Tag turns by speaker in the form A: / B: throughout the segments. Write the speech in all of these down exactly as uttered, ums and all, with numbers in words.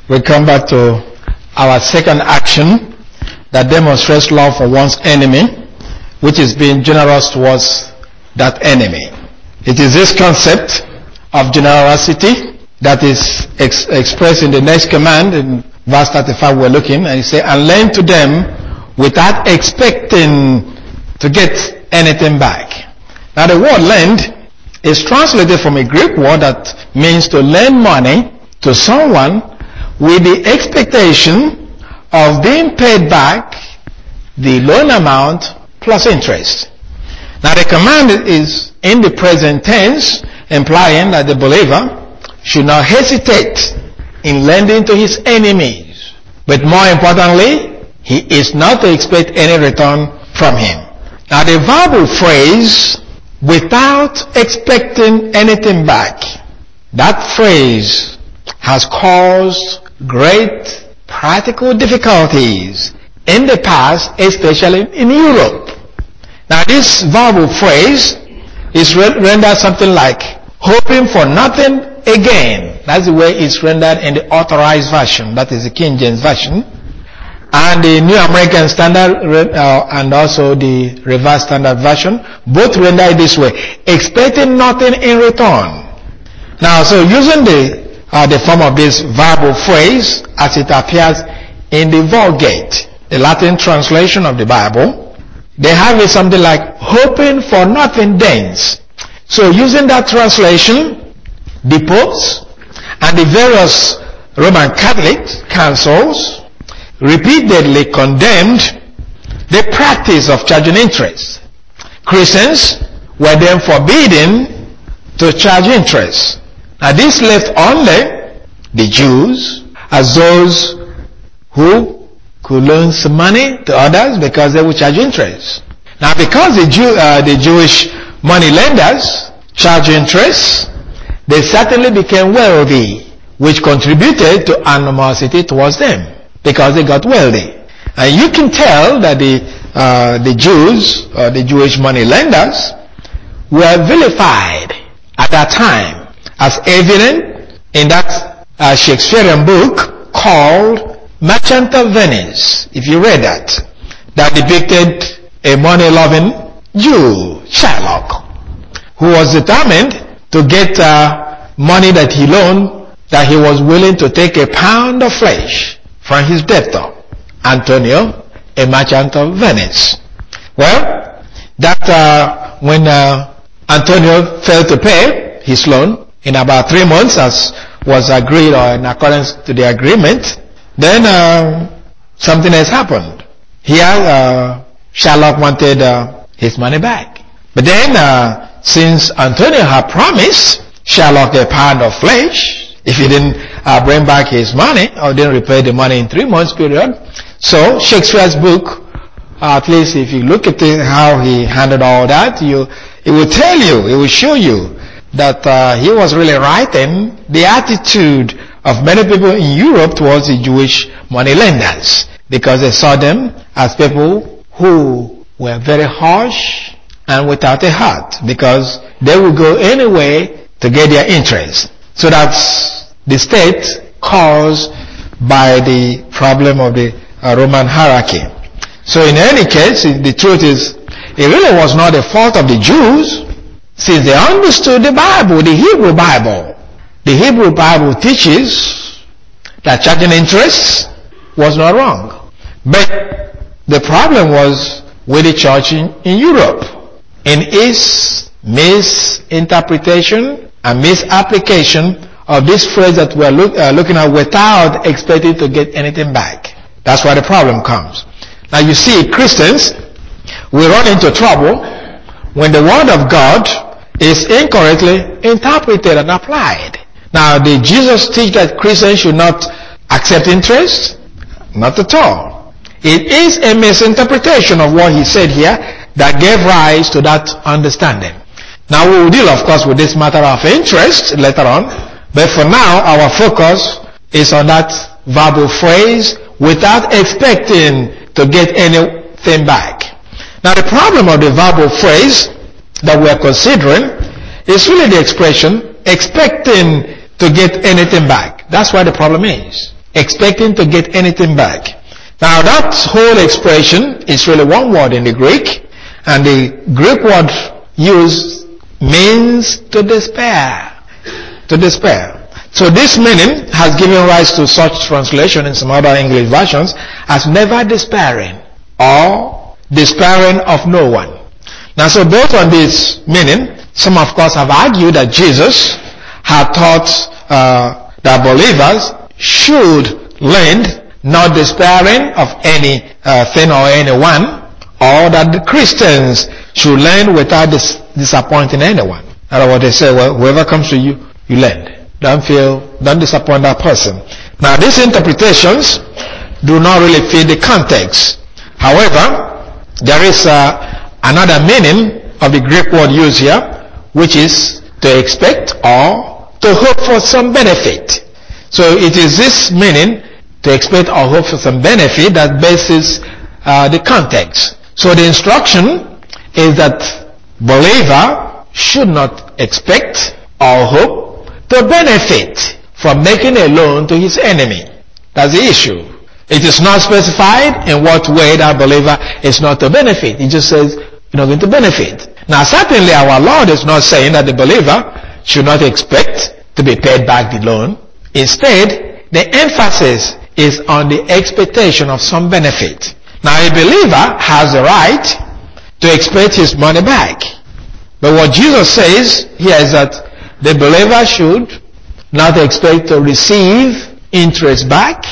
A: we come back to our second action that demonstrates love for one's enemy, which is being generous towards that enemy. It is this concept of generosity that is ex- expressed in the next command in verse thirty-five we're looking, and it says, and lend to them without expecting to get anything back. Now the word lend is translated from a Greek word that means to lend money to someone with the expectation of being paid back the loan amount plus interest. Now the command is in the present tense, implying that the believer should not hesitate in lending to his enemies. But more importantly, he is not to expect any return from him. Now the verbal phrase, without expecting anything back, that phrase has caused great practical difficulties in the past, especially in Europe. Now this verbal phrase is rendered something like hoping for nothing again. That's the way it's rendered in the Authorized Version, that is the King James Version, and the New American Standard uh, and also the Revised Standard Version, both render it this way, expecting nothing in return. Now, so using the uh, the form of this verbal phrase as it appears in the Vulgate, the Latin translation of the Bible, they have it something like hoping for nothing thence. So using that translation, the popes and the various Roman Catholic councils repeatedly condemned the practice of charging interest. Christians were then forbidden to charge interest. Now this left only the Jews as those who could loan some money to others because they would charge interest. Now because the Jew, uh, the Jewish money lenders charge interest, they certainly became wealthy, which contributed to animosity towards them because they got wealthy. And you can tell that the uh, the Jews, or the Jewish money lenders, were vilified at that time, as evident in that uh, Shakespearean book called Merchant of Venice. If you read that, that depicted a money-loving Jew, Shylock, who was determined to get uh, money that he loaned, that he was willing to take a pound of flesh from his debtor, Antonio, a merchant of Venice. Well, that uh, when uh, Antonio failed to pay his loan in about three months, as was agreed or in accordance to the agreement, then uh, something has happened. Here, uh, Shylock wanted uh, his money back. But then, uh, since Antonio had promised Shylock a pound of flesh if he didn't uh, bring back his money or didn't repay the money in three months period, so Shakespeare's book, uh, at least if you look at it, how he handled all that, you it will tell you, it will show you that uh, he was really writing the attitude of many people in Europe towards the Jewish money lenders, because they saw them as people who were very harsh and without a heart, because they would go anyway to get their interest. So that's the state caused by the problem of the uh, Roman hierarchy. So in any case, the truth is, it really was not the fault of the Jews, since they understood the Bible, the Hebrew Bible. The Hebrew Bible teaches that charging interest was not wrong. But the problem was with the church in, in Europe, in its misinterpretation and misapplication of this phrase that we're look, uh, looking at without expecting to get anything back. That's where the problem comes. Now you see, Christians, we run into trouble when the Word of God is incorrectly interpreted and applied. Now, did Jesus teach that Christians should not accept interest? Not at all. It is a misinterpretation of what he said here that gave rise to that understanding. Now, we will deal, of course, with this matter of interest later on, but for now, our focus is on that verbal phrase, without expecting to get anything back. Now, the problem of the verbal phrase that we are considering is really the expression expecting to get anything back. That's why the problem is. expecting to get anything back. Now that whole expression is really one word in the Greek, and the Greek word used means to despair. To despair. So this meaning has given rise to such translation in some other English versions as never despairing or despairing of no one. Now, so based on this meaning, some of course have argued that Jesus had taught uh, that believers should lend not despairing of any uh, thing or anyone, or that the Christians should lend without dis- disappointing anyone. In other words, they say, well, whoever comes to you, you lend. Don't feel, don't disappoint that person. Now, these interpretations do not really fit the context. However, there is uh, another meaning of the Greek word used here, which is to expect or to hope for some benefit. So it is this meaning, to expect or hope for some benefit, that bases uh, the context. So the instruction is that believer should not expect or hope to benefit from making a loan to his enemy. That's the issue. It is not specified in what way that believer is not to benefit. It just says you're not going to benefit. Now certainly our Lord is not saying that the believer should not expect to be paid back the loan. Instead, the emphasis is on the expectation of some benefit. Now a believer has the right to expect his money back. But what Jesus says here is that the believer should not expect to receive interest back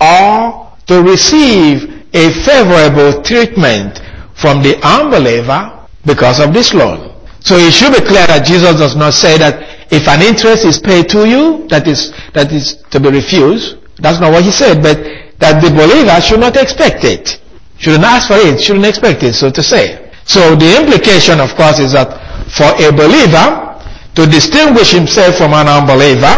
A: or to receive a favorable treatment from the unbeliever because of this loan. So it should be clear that Jesus does not say that if an interest is paid to you, that is that is to be refused. That's not what he said, but that the believer should not expect it. Shouldn't ask for it, shouldn't expect it, so to say. So the implication, of course, is that for a believer to distinguish himself from an unbeliever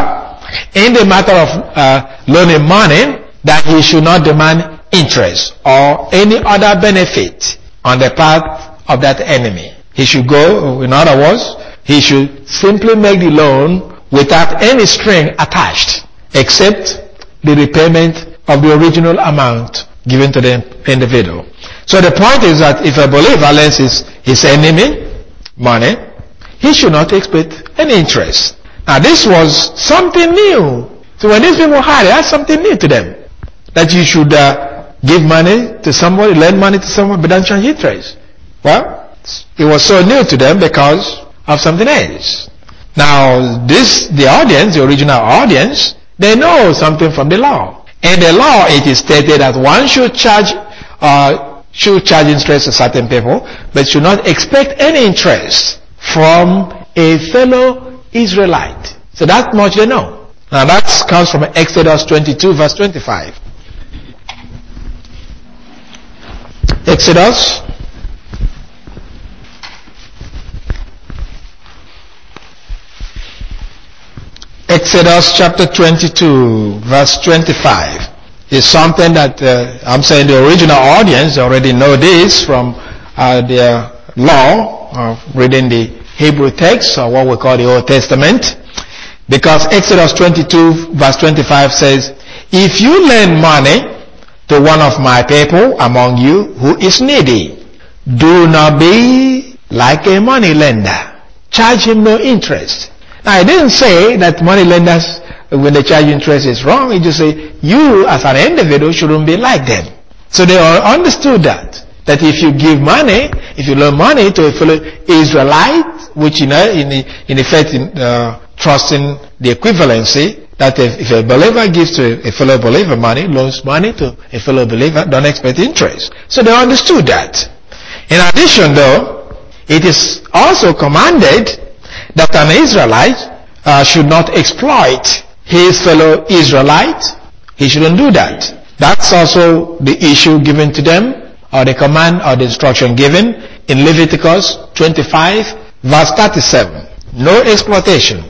A: in the matter of uh, loaning money, that he should not demand interest or any other benefit on the part of that enemy. He should go, in other words, he should simply make the loan without any string attached, except the repayment of the original amount given to the individual. So the point is that if a believer lends his, his enemy money, he should not expect any interest. Now this was something new. So when these people heard it, that's something new to them. That you should uh, give money to somebody, lend money to someone, but don't charge interest. Well, it was so new to them because of something else. Now this, the audience, the original audience, they know something from the law. In the law, it is stated that one should charge, uh, should charge interest to certain people, but should not expect any interest from a fellow Israelite. So that much they know. Now that comes from Exodus twenty-two verse twenty-five. Exodus Exodus chapter twenty-two verse twenty-five is something that uh, I'm saying the original audience already know this from uh, their law of reading the Hebrew text, or what we call the Old Testament, because Exodus twenty-two verse twenty-five says, if you lend money to one of my people among you who is needy, do not be like a money lender. Charge him no interest. Now, I didn't say that money lenders, when they charge interest, is wrong. It just say you as an individual shouldn't be like them. So they all understood that. That if you give money, if you loan money to a fellow Israelite, which you know, in, in effect, in, uh, trusting the equivalency, that if, if a believer gives to a fellow believer money, loans money to a fellow believer, don't expect interest. So they understood that. In addition, though, it is also commanded that an Israelite uh, should not exploit his fellow Israelite. He shouldn't do that. That's also the issue given to them, or the command or the instruction given in Leviticus twenty-five verse thirty-seven. No exploitation.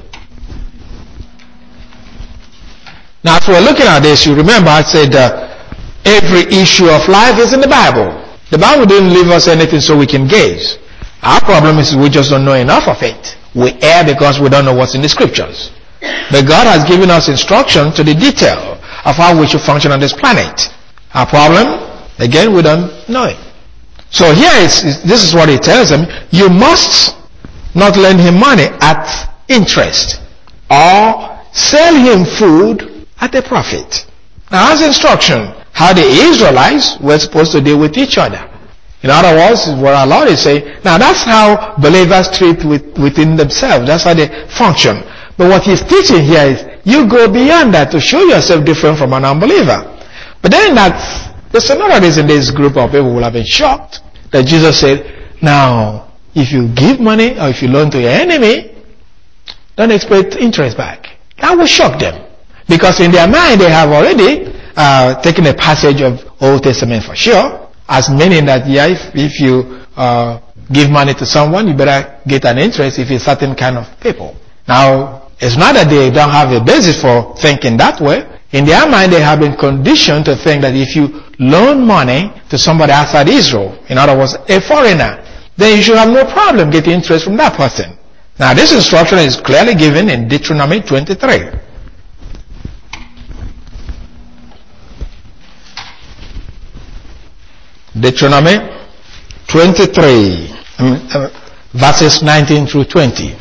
A: Now as we're looking at this, you remember I said uh, every issue of life is in the Bible. The Bible didn't leave us anything so we can gaze. Our problem is we just don't know enough of it. We err because we don't know what's in the scriptures. But God has given us instruction to the detail of how we should function on this planet. Our problem, again, we don't know it. So here is, this is what he tells them. You must not lend him money at interest or sell him food at a profit. Now that's instruction. How the Israelites were supposed to deal with each other. In other words, what our Lord is saying, now that's how believers treat with, within themselves. That's how they function. But what he's teaching here is, you go beyond that to show yourself different from an unbeliever. But then that, there's another reason this group of people will have been shocked that Jesus said, now, if you give money or if you loan to your enemy, don't expect interest back. That will shock them. Because in their mind, they have already uh, taken a passage of Old Testament for sure, as meaning that, yeah, if, if you uh, give money to someone, you better get an interest if it's certain kind of people. Now, it's not that they don't have a basis for thinking that way. In their mind, they have been conditioned to think that if you loan money to somebody outside Israel, in other words, a foreigner, then you should have no problem getting interest from that person. Now, this instruction is clearly given in Deuteronomy twenty-three. Deuteronomy twenty-three, verses nineteen through twenty.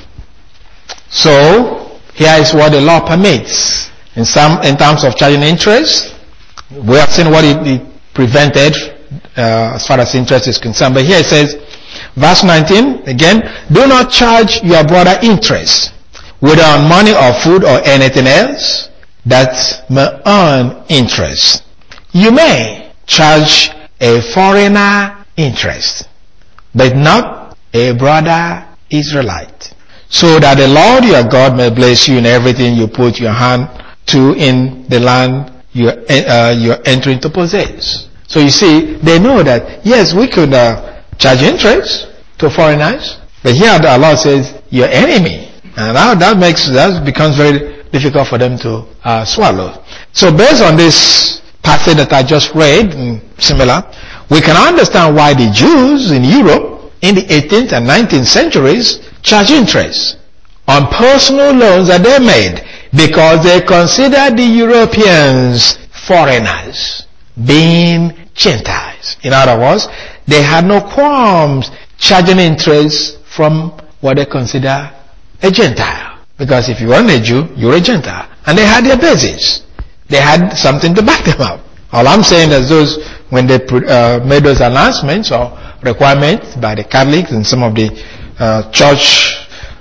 A: So, here is what the law permits. In some, in terms of charging interest, we have seen what it, it prevented uh, as far as interest is concerned. But here it says, verse nineteen, again, do not charge your brother interest, whether on money or food or anything else that may earn interest. You may charge a foreigner interest, but not a brother Israelite, so that the Lord your God may bless you in everything you put your hand to in the land you're, uh, you're entering to possess. So you see, they know that, yes, we could uh, charge interest to foreigners, but here the Lord says, your enemy. And that, that makes, that becomes very difficult for them to uh, swallow. So based on this passage that I just read, and similar, we can understand why the Jews in Europe in the eighteenth and nineteenth centuries charge interest on personal loans that they made, because they consider the Europeans foreigners, being Gentiles. In other words, they had no qualms charging interest from what they consider a Gentile. Because if you weren't a Jew, you're a Gentile. And they had their basis. They had something to back them up. All I'm saying is those, when they uh, made those announcements or requirements by the Catholics and some of the uh, church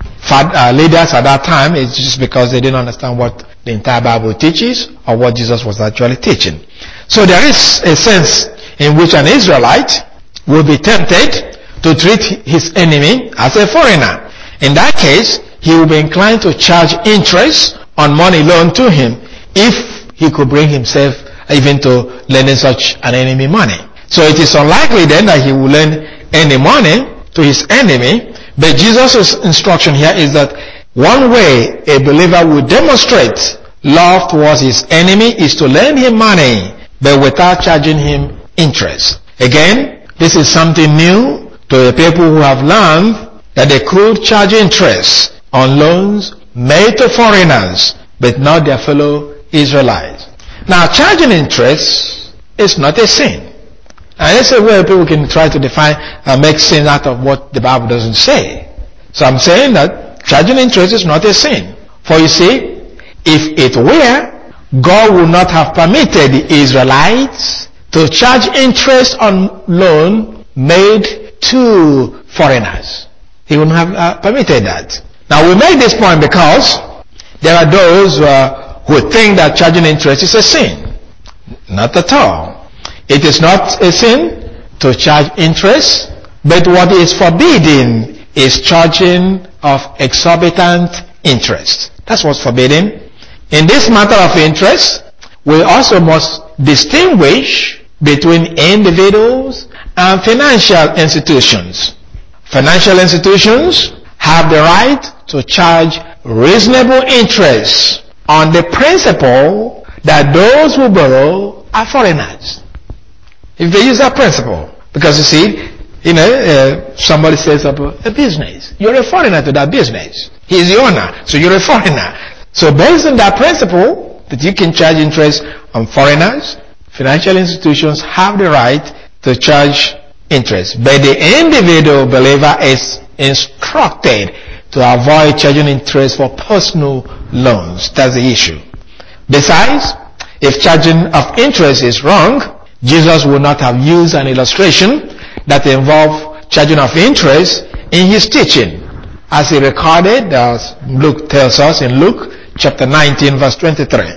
A: Uh, leaders at that time, it's just because they didn't understand what the entire Bible teaches or what Jesus was actually teaching. So there is a sense in which an Israelite will be tempted to treat his enemy as a foreigner. In that case, he will be inclined to charge interest on money loaned to him if he could bring himself even to lending such an enemy money. So it is unlikely then that he will lend any money to his enemy. But Jesus' instruction here is that one way a believer will demonstrate love towards his enemy is to lend him money, but without charging him interest. Again, this is something new to the people who have learned that they could charge interest on loans made to foreigners, but not their fellow Israelites. Now, charging interest is not a sin. And that's a way people can try to define and make sin out of what the Bible doesn't say. So I'm saying that charging interest is not a sin. For you see, if it were, God would not have permitted the Israelites to charge interest on loan made to foreigners. He wouldn't have uh, permitted that. Now we make this point because there are those uh, who think that charging interest is a sin. Not at all. It is not a sin to charge interest, but what is forbidden is charging of exorbitant interest. That's what's forbidden. In this matter of interest, we also must distinguish between individuals and financial institutions. Financial institutions have the right to charge reasonable interest on the principle that those who borrow are foreigners. If they use that principle. Because you see, you know, uh, somebody sets up a, a business. You're a foreigner to that business. He's the owner, so you're a foreigner. So based on that principle, that you can charge interest on foreigners. Financial institutions have the right to charge interest, but the individual believer is instructed to avoid charging interest for personal loans. That's the issue. Besides, if charging of interest is wrong, Jesus would not have used an illustration that involved charging of interest in his teaching, as he recorded, as Luke tells us in Luke chapter nineteen, verse twenty-three.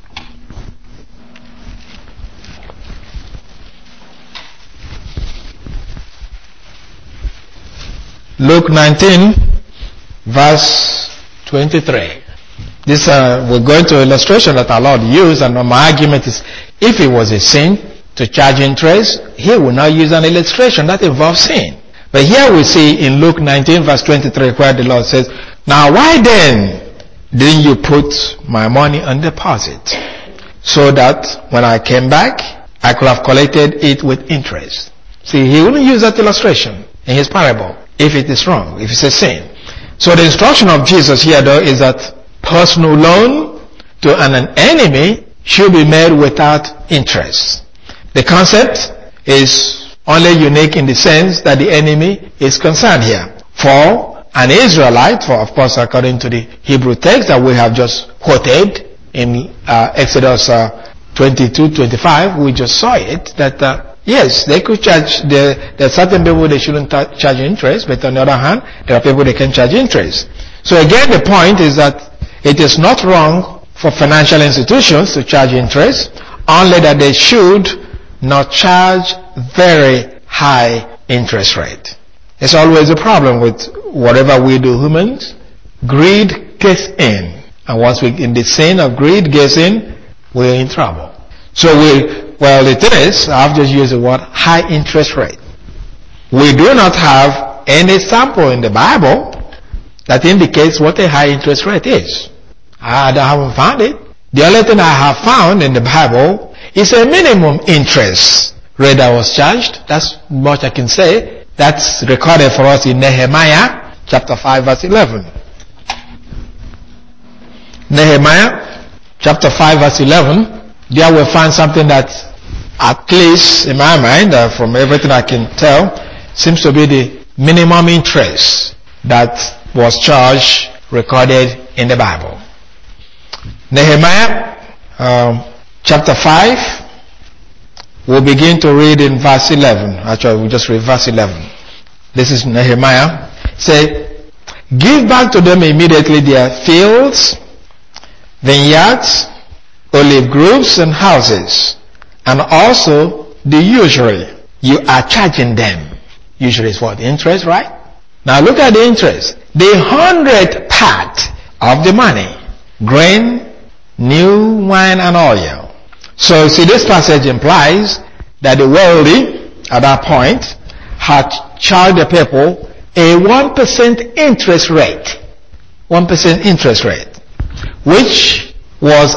A: Luke nineteen, verse twenty-three. This, uh, we're going to illustration that our Lord used, and my argument is, if it was a sin to charge interest, he will not use an illustration that involves sin. But here we see in Luke nineteen, verse twenty-three, where the Lord says, now why then didn't you put my money on deposit, so that when I came back, I could have collected it with interest? See, he wouldn't use that illustration in his parable if it is wrong, if it's a sin. So the instruction of Jesus here, though, is that personal loan to an enemy should be made without interest. The concept is only unique in the sense that the enemy is concerned here. For an Israelite, for of course according to the Hebrew text that we have just quoted in uh, Exodus uh, twenty-two twenty-five, we just saw it, that uh, yes, they could charge, the, there are certain people they shouldn't ta- charge interest, but on the other hand, there are people they can charge interest. So again, the point is that it is not wrong for financial institutions to charge interest, only that they should not charge very high interest rate. It's always a problem with whatever we do, humans. Greed gets in. And once we, in the sin of greed gets in, we're in trouble. So we, well it is, I've just used the word high interest rate. We do not have any sample in the Bible that indicates what a high interest rate is. I haven't found it. The only thing I have found in the Bible is a minimum interest rate that was charged. That's much I can say. That's recorded for us in Nehemiah chapter five verse eleven. Nehemiah chapter five verse eleven. There we find something that, at least in my mind, uh, from everything I can tell, seems to be the minimum interest that was charged, recorded in the Bible. Nehemiah um, chapter five, we'll begin to read in verse eleven. Actually, we'll just read verse eleven. This is Nehemiah. Say, give back to them immediately their fields, vineyards, olive groves, and houses, and also the usury you are charging them. Usury is what? Interest, right? Now look at the interest. The hundredth part of the money, grain, new wine, and oil. So see, this passage implies that the wealthy at that point had charged the people a one percent interest rate. one percent interest rate, which was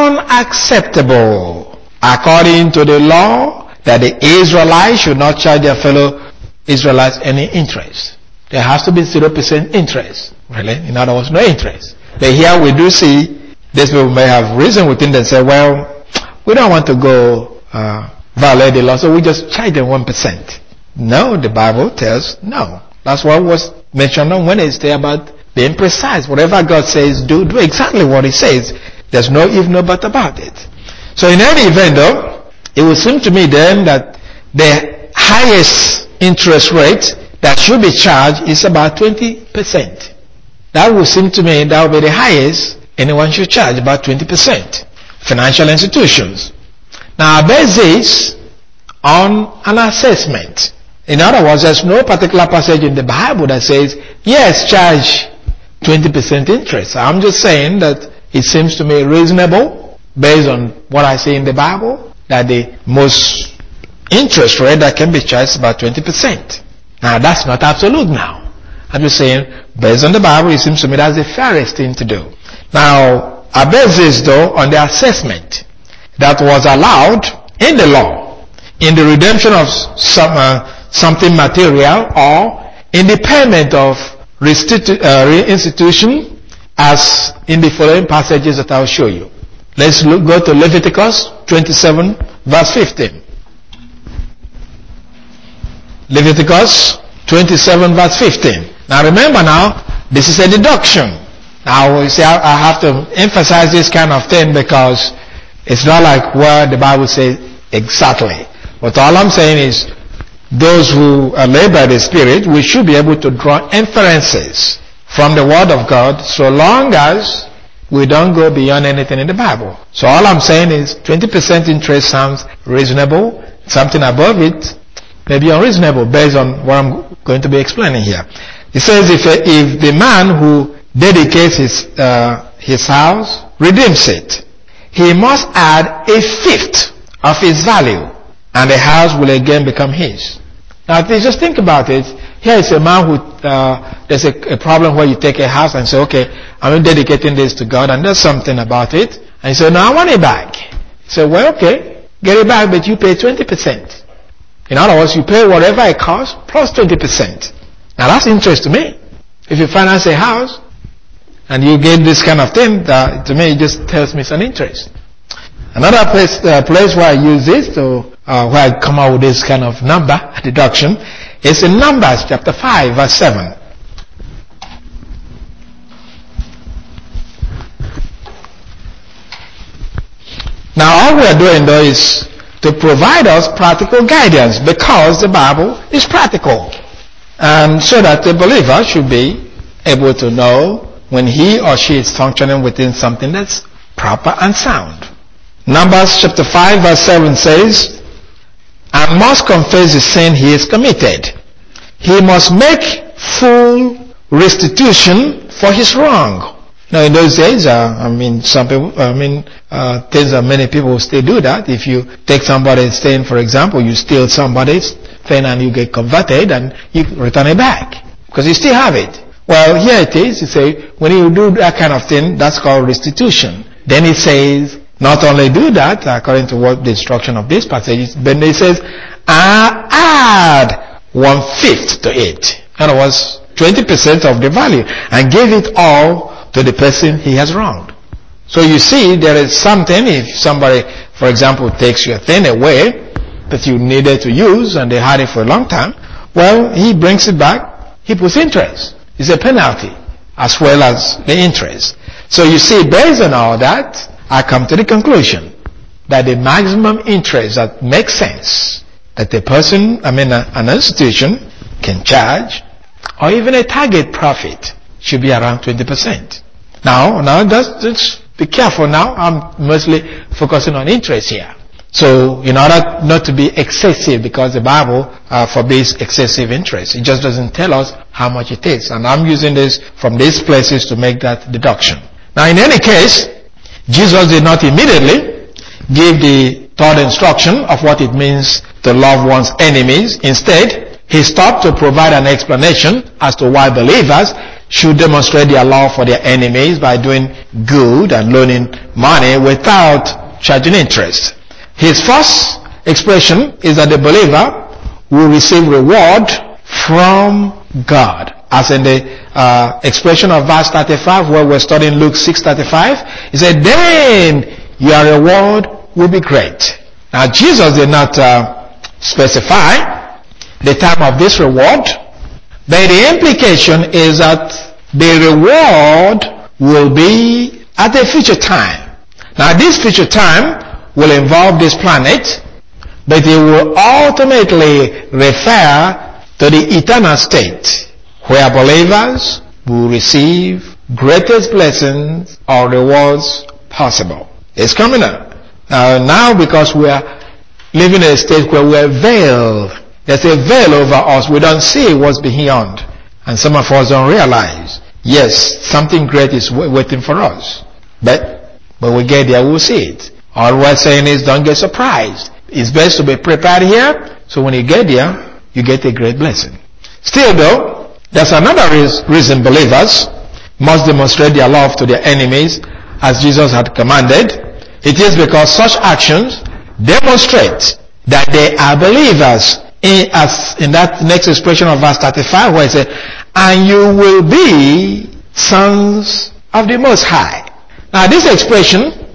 A: unacceptable according to the law, that the Israelites should not charge their fellow Israelites any interest. There has to be zero percent interest. Really? In other words, no interest. But here we do see these people may have reason within them and say, well, we don't want to go uh, violate the law, so we just charge them one percent. No, the Bible tells no. That's what was mentioned on Wednesday about being precise. Whatever God says, do, do exactly what He says. There's no if, no but about it. So in any event though, it would seem to me then that the highest interest rate that should be charged is about twenty percent. That would seem to me that would be the highest anyone should charge, about twenty percent. Financial institutions. Now I base this on an assessment. In other words, there's no particular passage in the Bible that says, yes, charge twenty percent interest. I'm just saying that it seems to me reasonable, based on what I see in the Bible, that the most interest rate that can be charged is about twenty percent. Now that's not absolute now. I'm just saying, based on the Bible, it seems to me that's the fairest thing to do. Now, I base this though on the assessment that was allowed in the law, in the redemption of some, uh, something material, or in the payment of restitu- uh, reinstitution, as in the following passages that I'll show you. Let's look, go to Leviticus twenty-seven, verse fifteen. Leviticus twenty-seven, verse fifteen. Now remember now, this is a deduction. Now you see, I, I have to emphasize this kind of thing because it's not like what the Bible says exactly. But all I'm saying is, those who are led by the Spirit, we should be able to draw inferences from the Word of God so long as we don't go beyond anything in the Bible. So all I'm saying is twenty percent interest sounds reasonable. Something above it may be unreasonable based on what I'm going to be explaining here. It says if, if the man who dedicates his, uh, his house redeems it, he must add a fifth of its value, and the house will again become his. Now just think about it. Here is a man who, uh, there's a, a problem where you take a house and say, okay, I'm dedicating this to God, and there's something about it. And you say, no, I want it back. You say, well, okay, get it back, but you pay twenty percent. In other words, you pay whatever it costs plus twenty percent. Now that's interest to me. If you finance a house and you get this kind of thing, that to me it just tells me some interest. Another place, uh, place where I use this, to, uh, where I come out with this kind of number deduction, is in Numbers chapter five, verse seven. Now all we are doing though is to provide us practical guidance, because the Bible is practical. And so that the believer should be able to know when he or she is functioning within something that's proper and sound. Numbers chapter five, verse seven says, and must confess the sin he has committed. He must make full restitution for his wrong. Now in those days, uh, I mean, some people, I mean, uh, things that many people still do that. If you take somebody's thing, for example, you steal somebody's thing and you get converted and you return it back, because you still have it. Well, here it is, you say, when you do that kind of thing, that's called restitution. Then it says, not only do that, according to what the instruction of this passage is, but it says, uh, add one-fifth to it. In other words, twenty percent of the value, and give it all to the person he has wronged. So you see, there is something, if somebody, for example, takes your thing away that you needed to use and they had it for a long time, well, he brings it back, he puts interest. It's a penalty as well as the interest. So you see, based on all that, I come to the conclusion that the maximum interest that makes sense that the person, I mean a, an institution can charge, or even a target profit, should be around twenty percent. Now, now just, just be careful now. I'm mostly focusing on interest here. So, in order not to be excessive, because the Bible uh, forbids excessive interest. It just doesn't tell us how much it is. And I'm using this from these places to make that deduction. Now, in any case, Jesus did not immediately give the third instruction of what it means to love one's enemies. Instead, he stopped to provide an explanation as to why believers should demonstrate their love for their enemies by doing good and loaning money without charging interest. His first expression is that the believer will receive reward from God. As in the uh, expression of verse thirty-five, where we're studying Luke six thirty-five, he said, then your reward will be great. Now Jesus did not uh, specify the time of this reward, but the implication is that the reward will be at a future time. Now this future time will involve this planet, but it will ultimately refer to the eternal state, where believers will receive greatest blessings or rewards possible. It's coming up. Now, now because we are living in a state where we are veiled, there's a veil over us. We don't see what's beyond. And some of us don't realize, yes, something great is waiting for us. But when we get there, we'll see it. All we're saying is, don't get surprised. It's best to be prepared here, so when you get there, you get a great blessing. Still though, there's another reason believers must demonstrate their love to their enemies as Jesus had commanded. It is because such actions demonstrate that they are believers. In, as in that next expression of verse thirty-five, where it says, and you will be sons of the Most High. Now this expression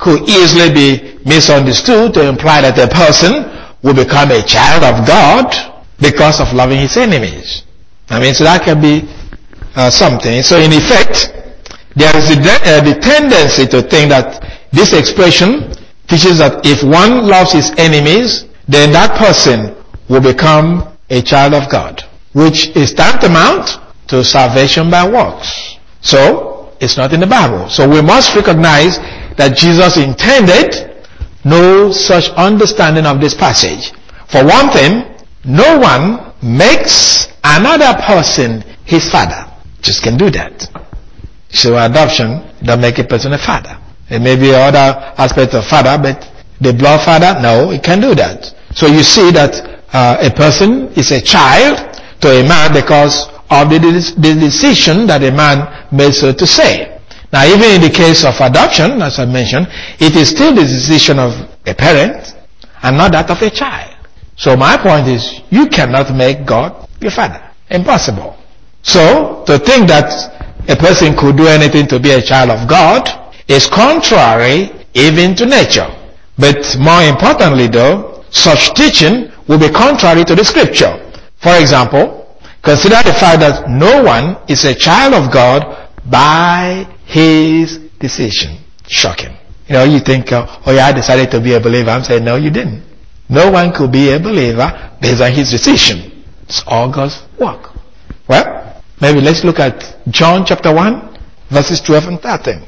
A: could easily be misunderstood to imply that a person will become a child of God because of loving his enemies. I mean, so that can be uh, something. So in effect, there is a de- uh, the tendency to think that this expression teaches that if one loves his enemies, then that person will become a child of God, which is tantamount to salvation by works. So, it's not in the Bible. So we must recognize that Jesus intended no such understanding of this passage. For one thing, no one makes another person his father. Just can do that. So adoption doesn't make a person a father. It may be other aspects of father, but the blood father, no, it can't do that. So you see that uh, a person is a child to a man because of the, the decision that a man made, so to say. Now, even in the case of adoption, as I mentioned, it is still the decision of a parent and not that of a child. So my point is, you cannot make God your father. Impossible. So, to think that a person could do anything to be a child of God is contrary even to nature. But more importantly though, such teaching will be contrary to the scripture. For example, consider the fact that no one is a child of God by his decision. Shocking. You know, you think, uh, oh yeah, I decided to be a believer. I'm saying, no, you didn't. No one could be a believer based on his decision. It's all God's work. Well, maybe let's look at John chapter one, verses twelve and thirteen.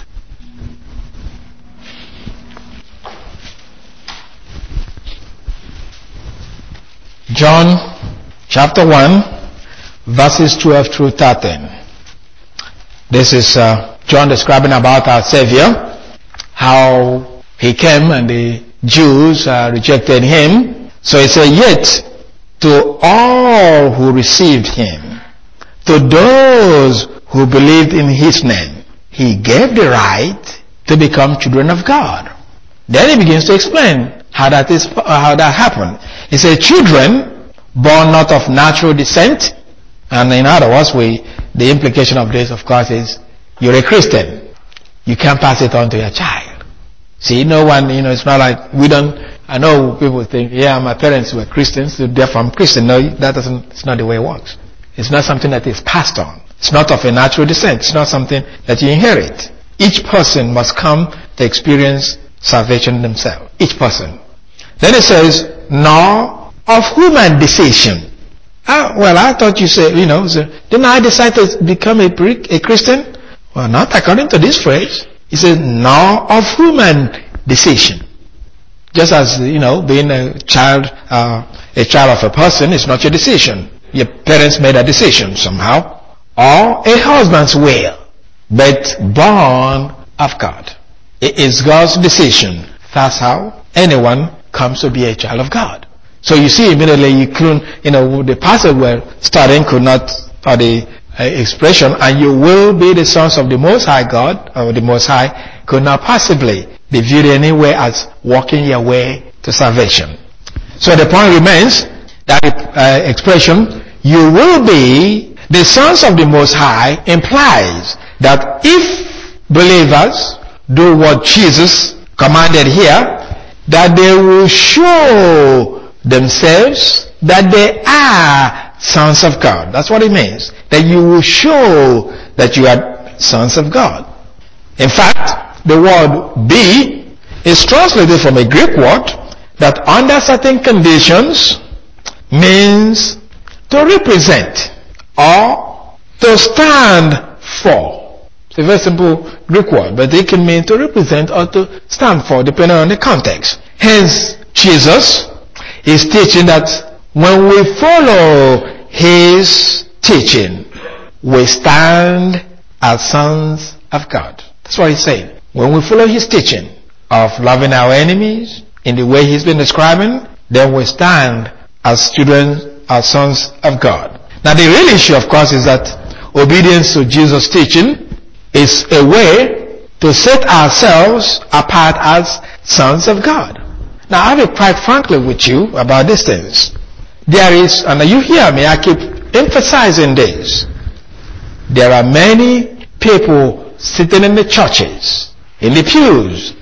A: John chapter one, verses twelve through thirteen. This is uh, John describing about our Savior, how he came and the Jews uh, rejected him. So he said, yet to all who received him, to those who believed in his name, he gave the right to become children of God. Then he begins to explain how that is, uh, how that happened. He said, children born not of natural descent, and in other words, we, the implication of this, of course, is you're a Christian. You can't pass it on to your child. See, no one, you know, it's not like we don't, I know people think, yeah, my parents were Christians, so therefore I'm Christian. No, that doesn't, it's not the way it works. It's not something that is passed on. It's not of a natural descent. It's not something that you inherit. Each person must come to experience salvation themselves. Each person. Then it says, nor of human decision. Ah, well, I thought you said, you know, so, didn't I decide to become a, a Christian? Well, not according to this phrase. He says, nor of human decision. Just as, you know, being a child, uh, a child of a person is not your decision. Your parents made a decision somehow. Or a husband's will, but born of God. It is God's decision. That's how anyone comes to be a child of God. So you see immediately you couldn't, you know, the passage we're studying could not, or the uh, expression, and you will be the sons of the Most High God, or the Most High, could not possibly be viewed anywhere as walking your way to salvation. So the point remains that uh, expression, you will be the sons of the Most High, implies that if believers do what Jesus commanded here, that they will show themselves that they are sons of God. That's what it means. That you will show that you are sons of God. In fact, the word be is translated from a Greek word that under certain conditions means to represent or to stand for. It's a very simple Greek word, but it can mean to represent or to stand for, depending on the context. Hence, Jesus is teaching that when we follow his teaching, we stand as sons of God. That's what he's saying. When we follow his teaching of loving our enemies in the way he's been describing, then we stand as children, as sons of God. Now the real issue, of course, is that obedience to Jesus' teaching is a way to set ourselves apart as sons of God. Now I'll be quite frankly with you about these things. There is, and you hear me, I keep emphasizing this. There are many people sitting in the churches, in the pews,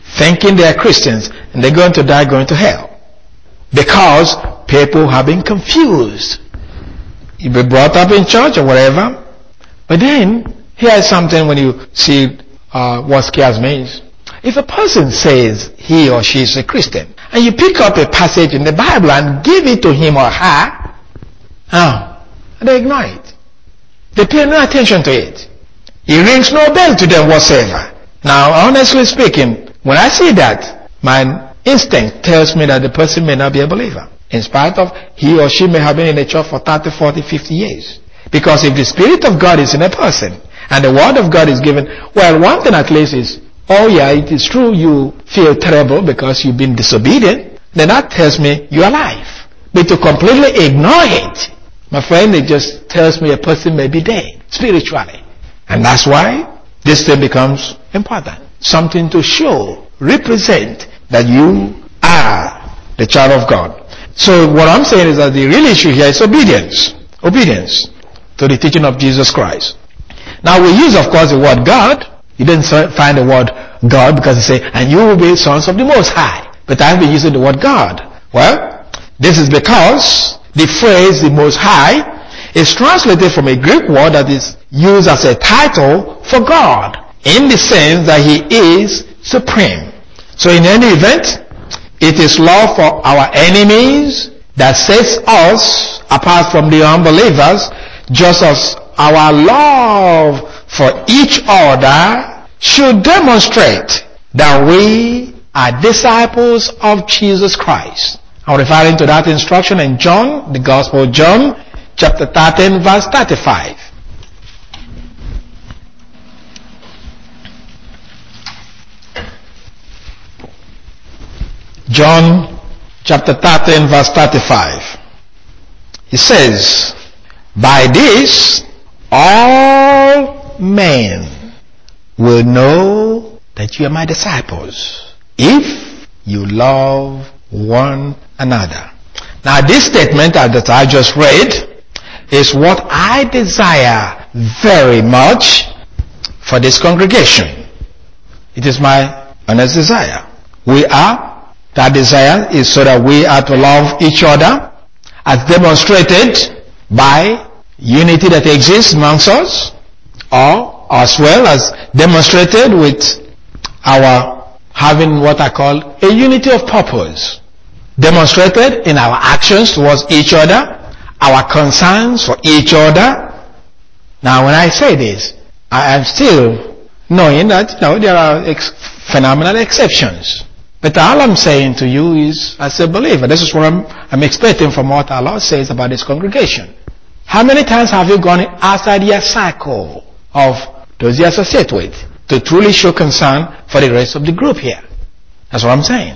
A: thinking they are Christians, and they're going to die going to hell. Because people have been confused. You've been brought up in church or whatever. But then, here's something when you see uh, what scares me is, if a person says he or she is a Christian, and you pick up a passage in the Bible and give it to him or her, oh, they ignore it. They pay no attention to it. It rings no bell to them whatsoever. Now, honestly speaking, when I see that, my instinct tells me that the person may not be a believer, in spite of he or she may have been in the church for thirty, forty, fifty years. Because if the Spirit of God is in a person, and the Word of God is given, well, one thing at least is, oh yeah, it is true you feel terrible because you've been disobedient, then that tells me you're alive. But to completely ignore it, my friend, it just tells me a person may be dead, spiritually. And that's why this thing becomes important. Something to show, represent that you are the child of God. So what I'm saying is that the real issue here is obedience. Obedience to the teaching of Jesus Christ. Now we use, of course, the word God. You didn't find the word God because he said, and you will be sons of the Most High. But I've been using the word God. Well, this is because the phrase the Most High is translated from a Greek word that is used as a title for God, in the sense that he is supreme. So in any event, it is love for our enemies that sets us apart from the unbelievers, just as our love for each other should demonstrate that we are disciples of Jesus Christ. I'm referring to that instruction in John, the Gospel of John, chapter thirteen, verse thirty-five. John chapter thirteen, verse thirty-five. It says, by this all men will know that you are my disciples, if you love one another. Now this statement that I just read is what I desire very much for this congregation. It is my honest desire. We are, that desire is so that we are to love each other as demonstrated by unity that exists amongst us, or as well as demonstrated with our having what I call a unity of purpose, demonstrated in our actions towards each other, our concerns for each other. Now when I say this, I am still knowing that you know, there are ex- phenomenal exceptions. But all I'm saying to you is, as a believer, this is what I'm, I'm expecting from what our Lord says about this congregation. How many times have you gone outside your circle of those you associate with to truly show concern for the rest of the group here? That's what I'm saying.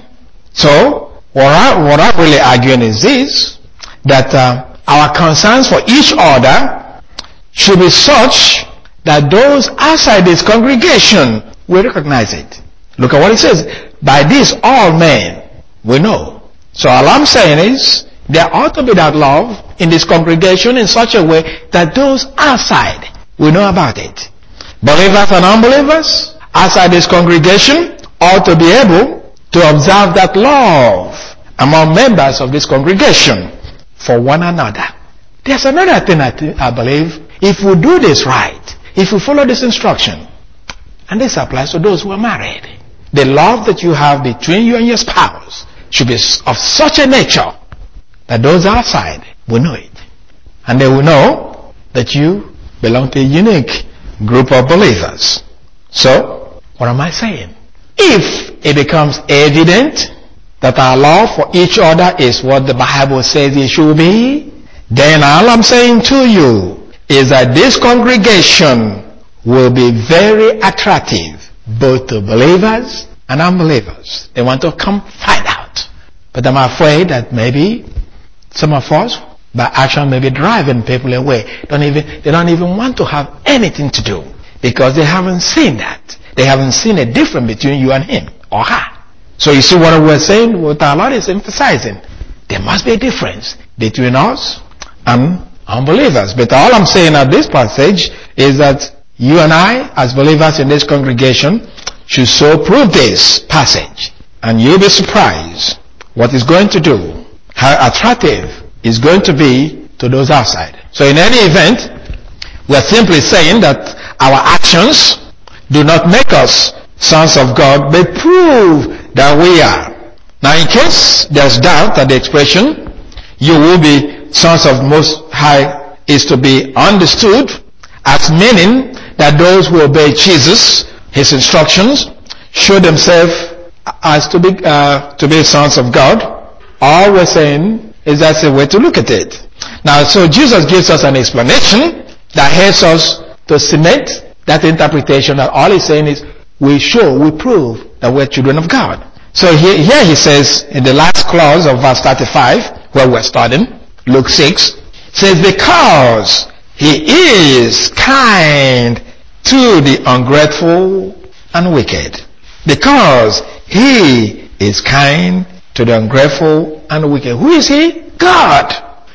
A: So, what, I, what I'm really arguing is this, that uh, our concerns for each other should be such that those outside this congregation will recognize it. Look at what it says. By this all men will know. So all I'm saying is, there ought to be that love in this congregation in such a way that those outside will know about it. Believers and unbelievers outside this congregation ought to be able to observe that love among members of this congregation for one another. There's another thing I, th- I believe. If we do this right, if we follow this instruction, and this applies to those who are married, the love that you have between you and your spouse should be of such a nature that those outside will know it. And they will know that you belong to a unique group of believers. So, what am I saying? If it becomes evident that our love for each other is what the Bible says it should be, then all I'm saying to you is that this congregation will be very attractive both to believers and unbelievers. They want to come find out. But I'm afraid that maybe some of us, by action, may be driving people away. Don't even, they don't even want to have anything to do because they haven't seen that. They haven't seen a difference between you and him or her. So you see what we're saying, what our Lord is emphasizing. There must be a difference between us and unbelievers. But all I'm saying at this passage is that you and I, as believers in this congregation, should so prove this passage, and you'll be surprised what it's going to do, how attractive it's going to be to those outside. So in any event, we're simply saying that our actions do not make us sons of God, but prove that we are. Now, in case there's doubt at the expression, you will be sons of Most High, is to be understood as meaning that those who obey Jesus, his instructions, show themselves as to be uh, to be sons of God. All we're saying is that's a way to look at it. Now, so Jesus gives us an explanation that helps us to cement that interpretation, that all he's saying is we show, we prove that we're children of God. So here, here he says in the last clause of verse thirty-five, where we're starting, Luke six, says, because he is kind to the ungrateful and wicked. Because he is kind to the ungrateful and wicked. Who is he? God.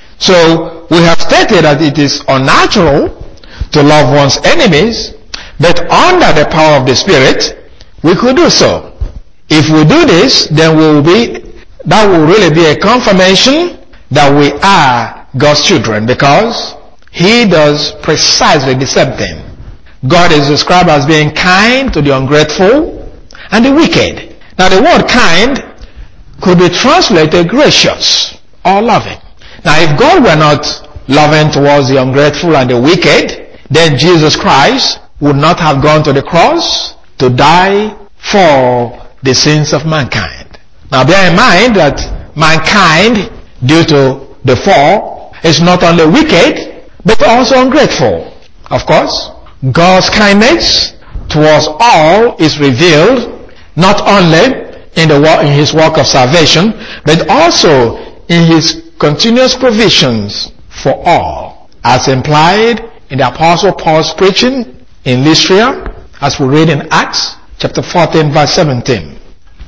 A: So we have stated that it is unnatural to love one's enemies, but under the power of the Spirit, we could do so. If we do this, then we will be, that will really be a confirmation that we are God's children, because he does precisely the same thing. God is described as being kind to the ungrateful and the wicked. Now the word kind could be translated gracious or loving. Now if God were not loving towards the ungrateful and the wicked, then Jesus Christ would not have gone to the cross to die for the sins of mankind. Now bear in mind that mankind, due to the fall, is not only wicked, but also ungrateful. Of course, God's kindness towards all is revealed not only in the work, in his work of salvation, but also in his continuous provisions for all, as implied in the Apostle Paul's preaching in Lystra, as we read in Acts chapter fourteen, verse seventeen.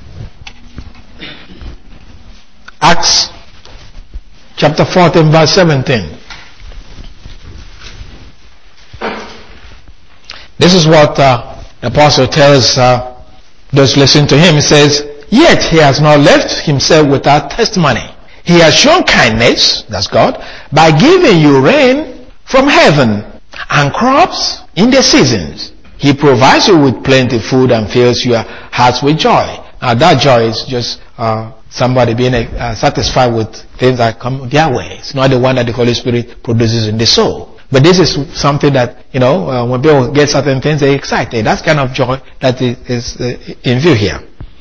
A: Acts chapter fourteen, verse seventeen. This is what uh, the apostle tells uh, those listening to him. He says, yet he has not left himself without testimony. He has shown kindness, that's God, by giving you rain from heaven and crops in their seasons. He provides you with plenty of food and fills your hearts with joy. Now that joy is just uh, somebody being uh, satisfied with things that come their way. It's not the one that the Holy Spirit produces in the soul. But this is something that, you know, uh, when people get certain things, they're excited. That's kind of joy that is uh, in view here.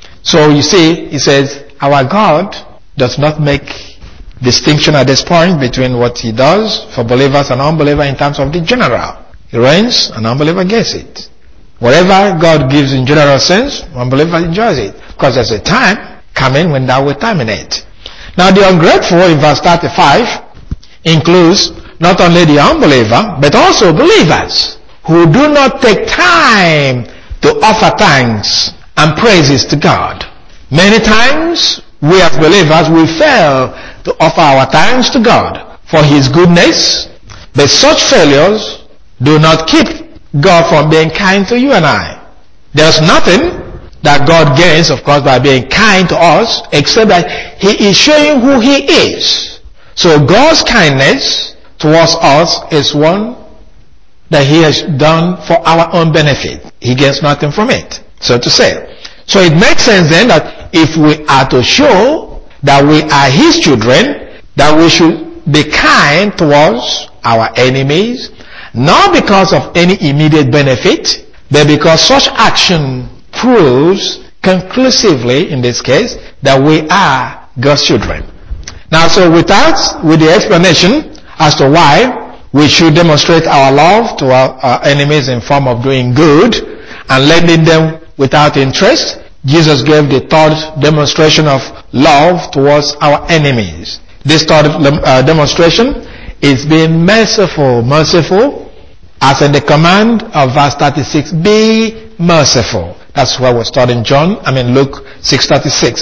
A: So you see, he says, our God does not make distinction at this point between what he does for believers and unbelievers in terms of the general. He reigns, and unbeliever gets it. Whatever God gives in general sense, unbeliever enjoys it. Because there's a time coming when that will terminate. Now the ungrateful in verse thirty-five includes not only the unbeliever, but also believers who do not take time to offer thanks and praises to God. Many times, we as believers, we fail to offer our thanks to God for his goodness, but such failures do not keep God from being kind to you and I. There's nothing that God gains, of course, by being kind to us, except that he is showing who he is. So God's kindness towards us is one that he has done for our own benefit. He gets nothing from it, so to say. So it makes sense then that if we are to show that we are his children, that we should be kind towards our enemies, not because of any immediate benefit, but because such action proves conclusively, in this case, that we are God's children. Now, so with that, with the explanation as to why we should demonstrate our love to our, our enemies in form of doing good and lending them without interest, Jesus gave the third demonstration of love towards our enemies. This third uh, demonstration is being merciful. Merciful, as in the command of verse thirty-six, be merciful. That's why we're studying John, I mean Luke six thirty-six.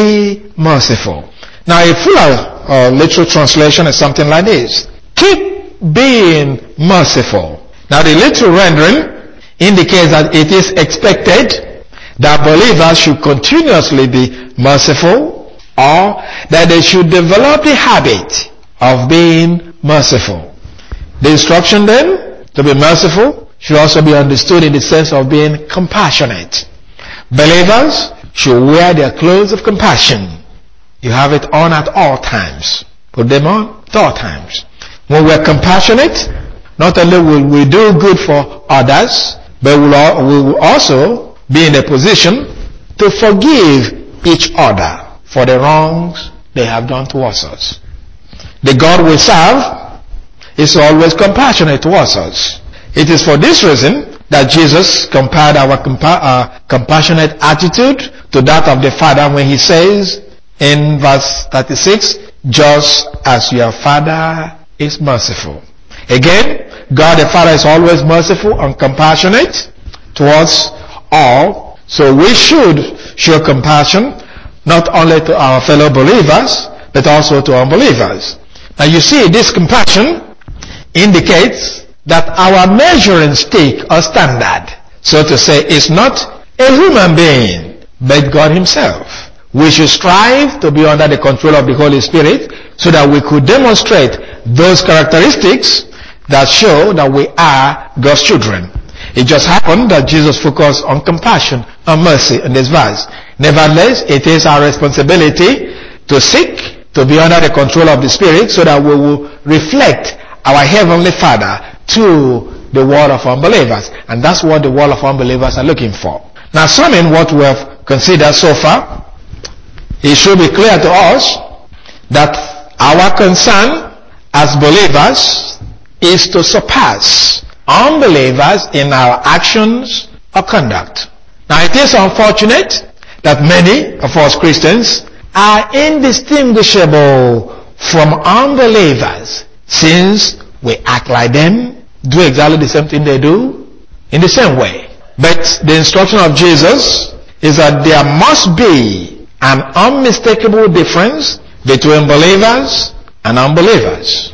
A: Be merciful. Now a fuller uh, literal translation is something like this. Keep being merciful. Now the literal rendering indicates that it is expected that believers should continuously be merciful, or that they should develop the habit of being merciful. The instruction then to be merciful should also be understood in the sense of being compassionate. Believers should wear their clothes of compassion. You have it on at all times. Put them on at all times. When we're compassionate, not only will we do good for others, but we will also be in a position to forgive each other for the wrongs they have done towards us. The God we serve is always compassionate towards us. It is for this reason that Jesus compared our compa- uh, compassionate attitude to that of the Father when he says in verse thirty-six, just as your Father is merciful. Again, God the Father is always merciful and compassionate towards all. So we should show compassion not only to our fellow believers, but also to unbelievers. Now you see, this compassion indicates that our measuring stick or standard, so to say, is not a human being, but God himself. We should strive to be under the control of the Holy Spirit so that we could demonstrate those characteristics that show that we are God's children. It just happened that Jesus focused on compassion and mercy in this verse. Nevertheless, it is our responsibility to seek to be under the control of the Spirit so that we will reflect our Heavenly Father to the world of unbelievers. And that's what the world of unbelievers are looking for. Now, summing what we have considered so far, it should be clear to us that our concern as believers is to surpass unbelievers in our actions or conduct. Now, it is unfortunate that many of us Christians are indistinguishable from unbelievers, since we act like them, do exactly the same thing they do, in the same way. But the instruction of Jesus is that there must be an unmistakable difference between believers and unbelievers.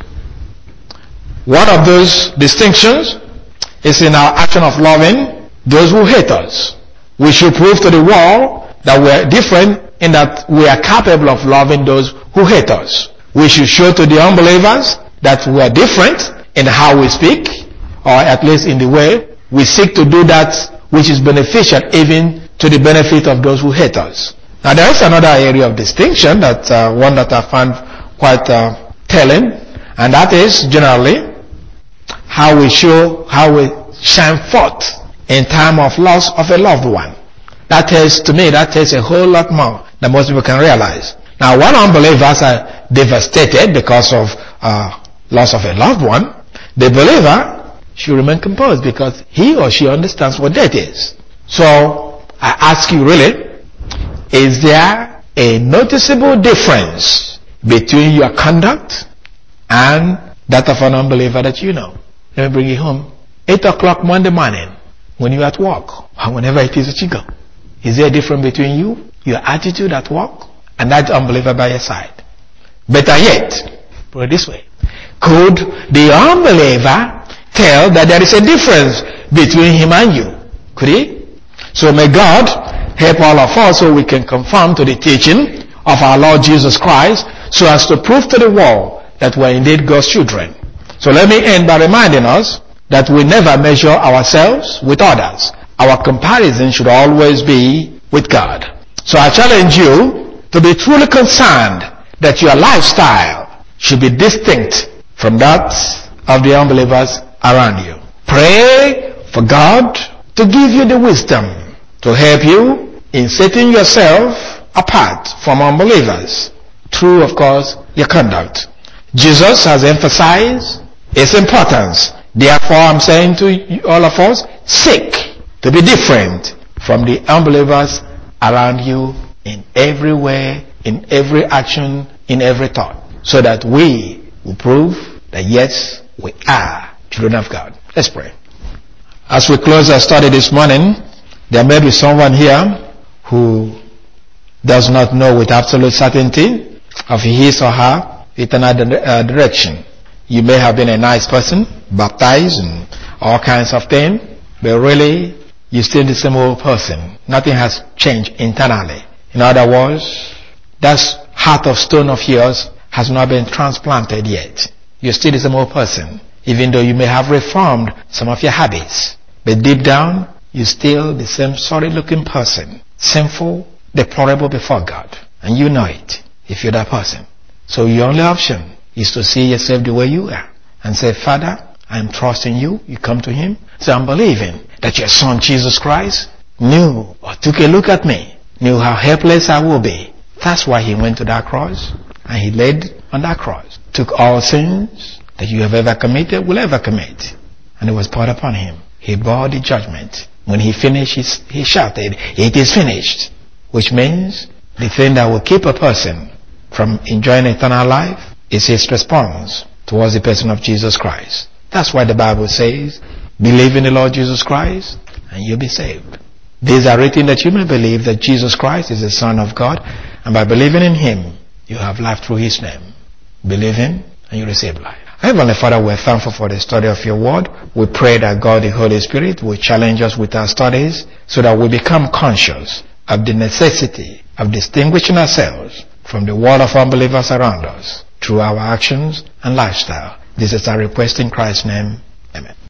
A: One of those distinctions is in our action of loving those who hate us. We should prove to the world that we are different in that we are capable of loving those who hate us. We should show to the unbelievers that we are different in how we speak, or at least in the way we seek to do that which is beneficial even to the benefit of those who hate us. Now, there is another area of distinction, that uh, one that I found quite uh, telling, and that is generally how we show, how we shine forth in time of loss of a loved one. That tells, to me, that tells a whole lot more than most people can realize. Now, when unbelievers are devastated because of uh, loss of a loved one, the believer should remain composed because he or she understands what death is. So, I ask you really, is there a noticeable difference between your conduct and that of an unbeliever that you know? Let me bring you home. eight o'clock Monday morning, when you're at work, or whenever it is that you go, is there a difference between you, your attitude at work, and that unbeliever by your side? Better yet, put it this way. Could the unbeliever tell that there is a difference between him and you? Could he? So may God help all of us so we can conform to the teaching of our Lord Jesus Christ, so as to prove to the world that we are indeed God's children. So let me end by reminding us that we never measure ourselves with others. Our comparison should always be with God. So I challenge you to be truly concerned that your lifestyle should be distinct from that of the unbelievers around you. Pray for God to give you the wisdom to help you in setting yourself apart from unbelievers through, of course, your conduct. Jesus has emphasized its importance. Therefore, I'm saying to you, all of us, seek to be different from the unbelievers around you in every way, in every action, in every thought, so that we will prove that yes, we are children of God. Let's pray. As we close our study this morning, there may be someone here who does not know with absolute certainty of his or her eternal direction. You may have been a nice person, baptized and all kinds of things, but really you're still the same old person. Nothing has changed internally. In other words, that heart of stone of yours has not been transplanted yet. You're still the same old person, even though you may have reformed some of your habits. But deep down, you're still the same sorry-looking person, sinful, deplorable before God. And you know it, if you're that person. So your only option is to see yourself the way you are and say, Father, I'm trusting you. You come to him. Say, I'm believing that your son Jesus Christ knew or took a look at me, knew how helpless I will be. That's why he went to that cross, and he laid on that cross, took all sins that you have ever committed, will ever commit, and it was poured upon him. He bore the judgment. When he finished, he shouted, it is finished, which means the thing that will keep a person from enjoying eternal life is his response towards the person of Jesus Christ. That's why the Bible says, believe in the Lord Jesus Christ and you'll be saved. These are written that you may believe that Jesus Christ is the Son of God, and by believing in him, you have life through his name. Believe him and you receive life. Heavenly Father, we're thankful for the study of your word. We pray that God, the Holy Spirit, will challenge us with our studies so that we become conscious of the necessity of distinguishing ourselves from the world of unbelievers around us through our actions and lifestyle. This is our request in Christ's name. Amen.